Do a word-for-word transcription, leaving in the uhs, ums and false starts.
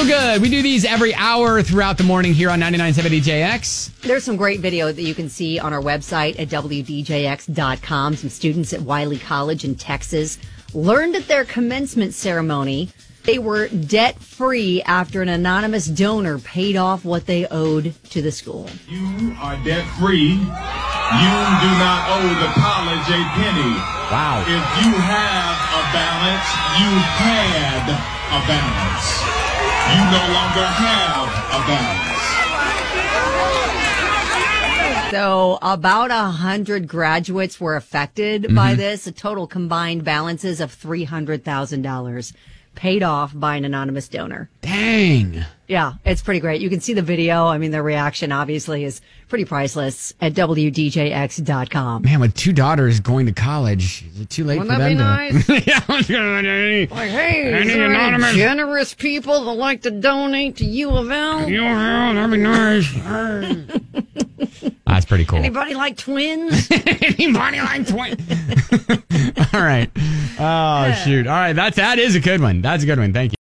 good. We do these every hour throughout the morning here on ninety-nine point seven D J X. There's some great video that you can see on our website at W D J X dot com. Some students at Wiley College in Texas learned at their commencement ceremony they were debt-free after an anonymous donor paid off what they owed to the school. You are debt-free. You do not owe the college a penny. Wow. If you have a balance, you had a balance. You no longer have a balance. So about a hundred graduates were affected mm-hmm. by this. A total combined balances of three hundred thousand dollars paid off by an anonymous donor. Dang. Yeah, it's pretty great. You can see the video. I mean, their reaction obviously is pretty priceless at W D J X dot com. Man, with two daughters going to college, is it too late Wouldn't for that them be to... yeah, like, hey, is there any generous people that like to donate to U of L? U of L, that'd be nice. That's pretty cool. Anybody like twins? Anybody like twins? All right. Oh, shoot. All right, that's, that is a good one. That's a good one. Thank you.